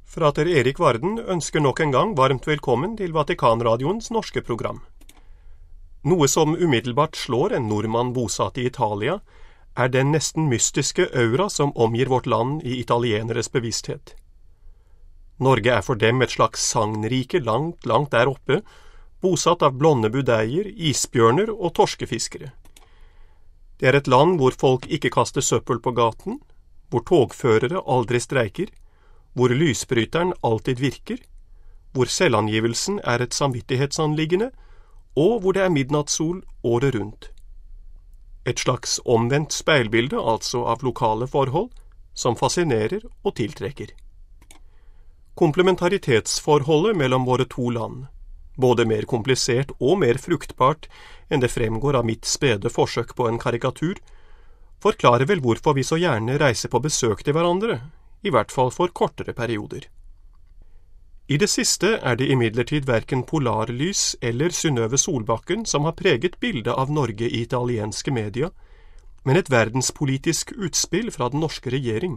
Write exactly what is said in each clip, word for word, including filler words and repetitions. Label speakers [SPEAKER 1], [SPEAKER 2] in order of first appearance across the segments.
[SPEAKER 1] Frater Erik Varden ønsker nok en gang varmt velkommen til Vatikanradioens norske program. Noe som umiddelbart slår en nordmann bosatt i Italia, er den nesten mystiske aura som omgir vårt land i italieneres bevissthet. Norge er for dem et slags sagnrike langt, langt der oppe, bosatt av blonde budeier, isbjørner og torskefiskere. Det er et land hvor folk ikke kaster søppel på gaten, hvor togførere aldri streiker, hvor lysbryteren alltid virker, hvor selvangivelsen er et samvittighetsanliggende, og hvor det er midnattssol året rundt. Et slags omvendt speilbilde, altså av lokale forhold, som fascinerer og tiltrekker. Komplementaritetsforholdet mellom våre to land, både mer komplisert og mer fruktbart enn det fremgår av mitt spede forsøk på en karikatur, forklarer vel hvorfor vi så gjerne reiser på besøk til hverandre, i hvert fall for kortere perioder. I det siste er det imidlertid hverken Polarlys eller Synnøve Solbakken som har preget bildet av Norge i italienske media, men et verdenspolitisk utspill fra den norske regjering.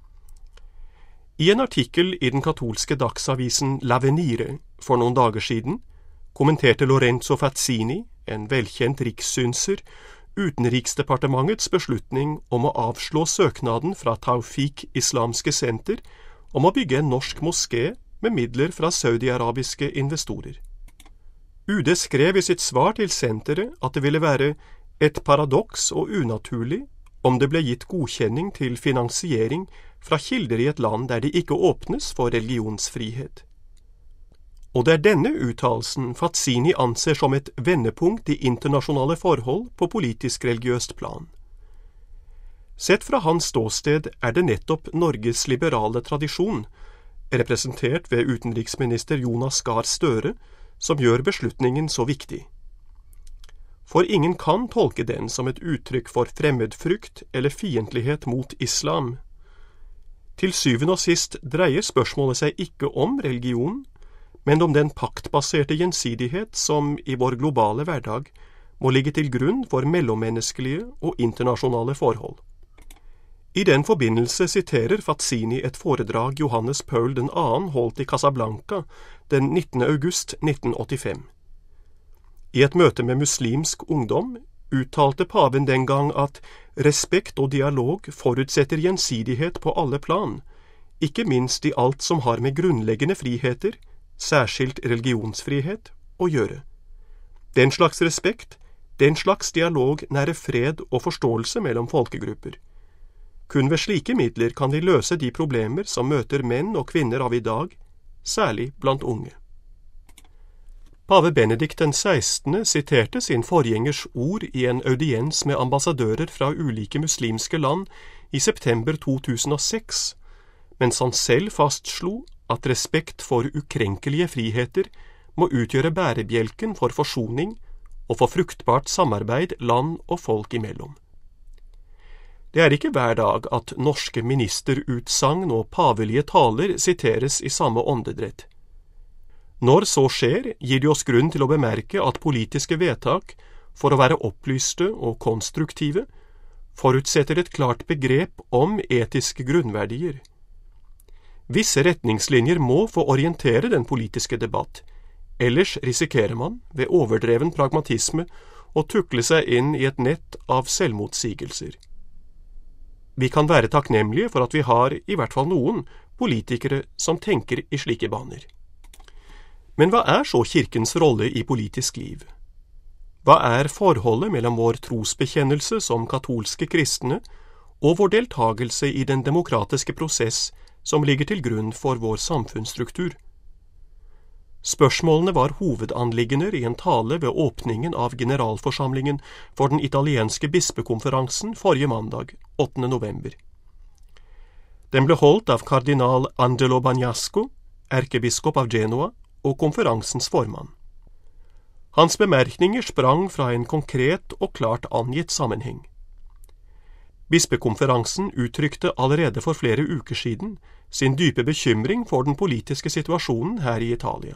[SPEAKER 1] I en artikkel i den katolske dagsavisen L'Avvenire for noen dager siden kommenterte Lorenzo Fazzini, en velkjent rikssynser, Utenriksdepartementets beslutning om å avslå søknaden fra Taufik Islamske Senter om å bygge en norsk moské med midler fra saudi-arabiske investorer. U D skrev i sitt svar til senteret at det ville være et paradoks og unaturlig om det ble gitt godkjenning til finansiering fra kilder i et land der det ikke åpnes for religionsfrihet. Og det er denne uttalelsen Fazzini anser som et vendepunkt i internasjonale forhold på politisk-religiøst plan. Sett fra hans ståsted er det nettopp Norges liberale tradisjon, representert ved utenriksminister Jonas Gahr Støre, som gjør beslutningen så viktig. For ingen kan tolke den som et uttrykk for fremmedfrykt eller fiendtlighet mot islam. Til syvende og sist dreier spørsmålet seg ikke om religion, men om den paktbaserte gjensidighet som i vår globale hverdag må ligge til grunn for mellommenneskelige og internasjonale forhold. I den forbindelse siterer Fazzini et foredrag Johannes Paul den andre holdt i Casablanca den nittende august nitten åttifem. I et møte med muslimsk ungdom uttalte paven den gang at respekt og dialog forutsetter gjensidighet på alle plan, ikke minst i alt som har med grunnleggende friheter, særskilt religionsfrihet, å gjøre. Den slags respekt, den slags dialog nærer fred og forståelse mellom folkegrupper. Kun ved slike midler kan vi løse de problemer som møter menn og kvinner av i dag, særlig blant unge. Pave Benedikt den sekstende siterte sin forgjengers ord i en audiens med ambassadører fra ulike muslimske land i september to tusen og seks, mens han selv fastslo at respekt for ukrenkelige friheter må utgjøre bærebjelken for forsoning og for fruktbart samarbeid land og folk imellom. Det er ikke hver dag at norske ministerutsagn og pavelige taler siteres i samme åndedrett. Når så skjer, gir det oss grunn til å bemerke at politiske vedtak, for å være opplyste og konstruktive, forutsetter et klart begrep om etiske grunnverdier. Visse retningslinjer må få orientere den politiske debatt, ellers risikerer man, ved overdreven pragmatisme, å tukle seg inn i et nett av selvmotsigelser. Vi kan være takknemlige for at vi har, i hvert fall noen, politikere som tenker i slike baner. Men hva er så kirkens rolle i politisk liv? Hva er forholdet mellom vår trosbekjennelse som katolske kristne og vår deltagelse i den demokratiske prosess som ligger til grunn for vår samfunnsstruktur? Spørsmålene var hovedanliggender i en tale ved åpningen av generalforsamlingen for den italienske bispekonferansen forrige mandag, åttende november. Den ble holdt av kardinal Angelo Bagnasco, erkebiskop av Genoa, og konferansens formann. Hans bemerkninger sprang fra en konkret og klart angitt sammenheng. Bispekonferansen uttrykte allerede for flere uker siden sin dype bekymring for den politiske situasjonen her i Italia.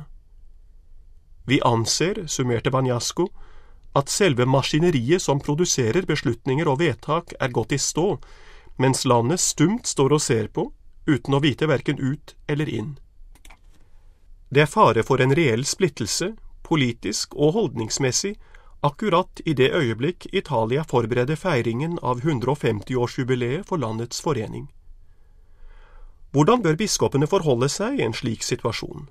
[SPEAKER 1] Vi anser, summerte Bagnasco, at selve maskineriet som produserer beslutninger og vedtak er gått i stå, mens landet stumt står og ser på, uten å vite hverken ut eller inn. Det er fare for en reell splittelse, politisk og holdningsmessig, akkurat i det øyeblikk Italia forbereder feiringen av hundreogfemti-årsjubileet for landets forening. Hvordan bør biskopene forholde seg i en slik situasjon?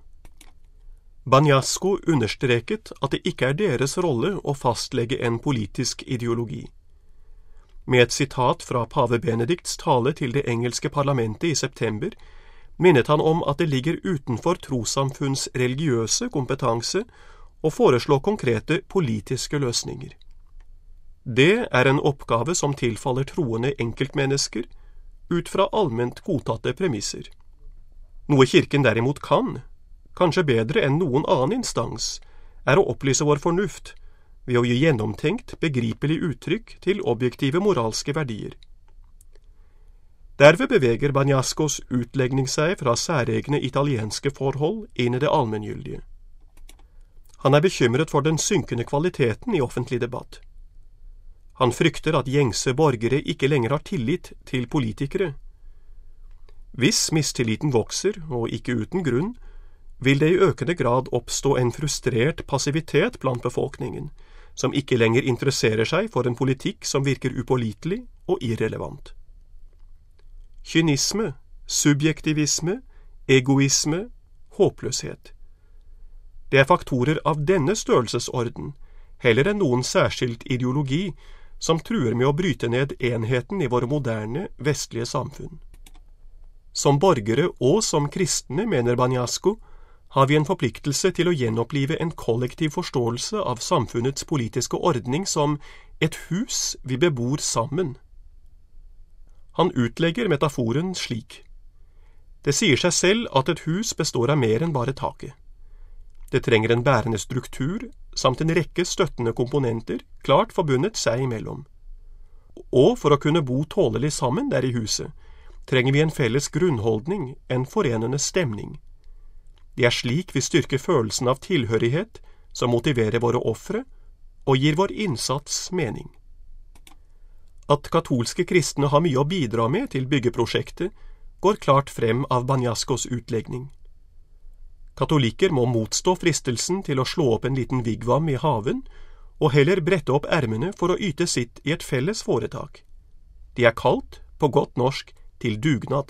[SPEAKER 1] Bagnasco understreket at det ikke er deres rolle å fastlegge en politisk ideologi. Med et sitat fra pave Benedikts tale til det engelske parlamentet i september, minnet han om at det ligger utenfor trossamfunns religiøse kompetanse å foreslå konkrete politiske løsninger. Det er en oppgave som tilfaller troende enkeltmennesker ut fra allment godtatte premisser. Noe kirken derimot kan, kanskje bedre enn noen annen instans, er å opplyse vår fornuft ved å gi gjennomtenkt, begripelig uttrykk til objektive moralske verdier. Derved beveger Bagnascos utlegning seg fra særegne italienske forhold inn i det allmenngyldige. Han er bekymret for den synkende kvaliteten i offentlig debatt. Han frykter at gjengse borgere ikke lenger har tillit til politikere. Hvis mistilliten vokser, og ikke uten grunn, vil det i økende grad oppstå en frustrert passivitet blant befolkningen, som ikke lenger interesserer seg for en politikk som virker upålitelig og irrelevant. Kynisme, subjektivisme, egoisme, håpløshet. Det er faktorer av denne størrelsesorden, heller enn noen særskilt ideologi, som truer med å bryte ned enheten i våre moderne, vestlige samfunn. Som borgere og som kristne, mener Bagnasco, har vi en forpliktelse til å gjenopplive en kollektiv forståelse av samfunnets politiske ordning som et hus vi bebor sammen. Han utlegger metaforen slik. Det sier seg selv at et hus består av mer enn bare taket. Det trenger en bærende struktur, samt en rekke støttende komponenter, klart forbundet seg imellom. Og for å kunne bo tålelig sammen der i huset, trenger vi en felles grunnholdning, en forenende stemning. Det er slik vi styrker følelsen av tilhørighet, som motiverer våre ofre, og gir vår innsats mening. At katolske kristne har mye å bidra med til byggeprosjektet, går klart frem av Bagnascos utlegning. Katolikker må motstå fristelsen til å slå opp en liten vigvam i haven, og heller brette opp ermene for å yte sitt i et felles foretak. De er kalt, på godt norsk, til dugnad.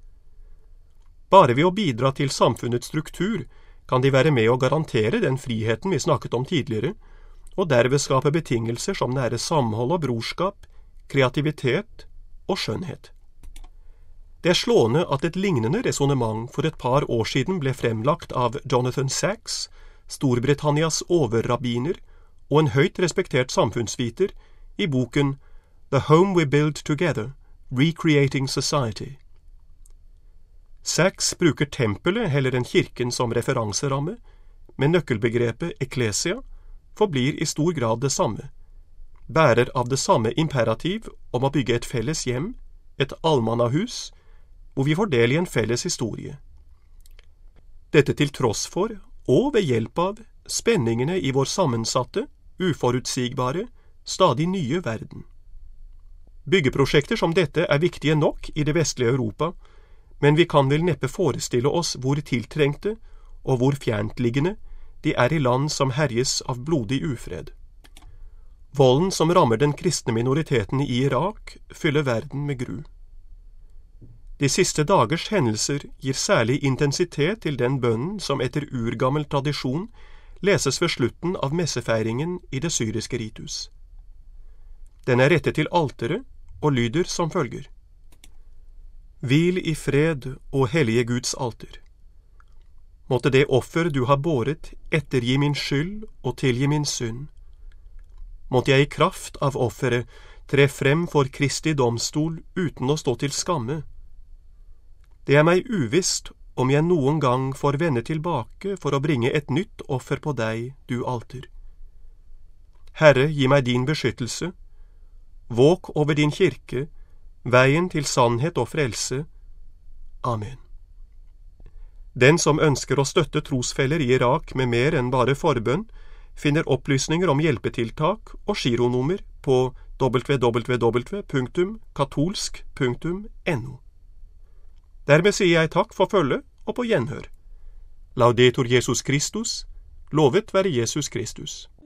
[SPEAKER 1] Bare ved å bidra til samfunnets struktur kan de være med å garantere den friheten vi snakket om tidligere, og derved skape betingelser som nære samhold og brorskap, kreativitet og skjønnhet. Det er slående at et lignende resonemang for et par år siden ble fremlagt av Jonathan Sacks, Storbritannias overrabbiner og en høyt respektert samfunnsviter, i boken The Home We Build Together, Recreating Society. Sacks bruker tempelet heller enn kirken som referanseramme, men nøkkelbegrepet ekklesia forblir i stor grad det samme, bærer av det samme imperativ om å bygge et felles hjem, et allmannahus, hvor vi får del i en felles historie. Dette til tross for, og ved hjelp av, spenningene i vår sammensatte, uforutsigbare, stadig nye verden. Byggeprosjekter som dette er viktige nok i det vestlige Europa, men vi kan vel neppe forestille oss hvor tiltrengte og hvor fjerntliggende de er i land som herjes av blodig ufred. Volden som rammer den kristne minoriteten i Irak, fyller verden med gru. De siste dagers hendelser gir særlig intensitet til den bønnen som etter urgammel tradisjon leses ved slutten av messefeiringen i det syriske ritus. Den er rettet til alteret og lyder som følger. Hvil i fred, o hellige Guds alter. Måtte det offer du har båret ettergi min skyld og tilgi min synd. Måtte jeg i kraft av offeret tre frem for Kristi domstol uten å stå til skamme. Det er meg uvisst om jeg noen gang får vende tilbake for å bringe et nytt offer på deg, du alter. Herre, gi meg din beskyttelse. Våk over din kirke, veien til sannhet og frelse. Amen. Den som ønsker å støtte trosfeller i Irak med mer enn bare forbønn, finner opplysninger om hjelpetiltak og gironummer på w w w punktum katolsk punktum n o. Dermed sier jeg takk for følget og på gjenhør. Laudetur Jesus Christus, lovet være Jesus Kristus.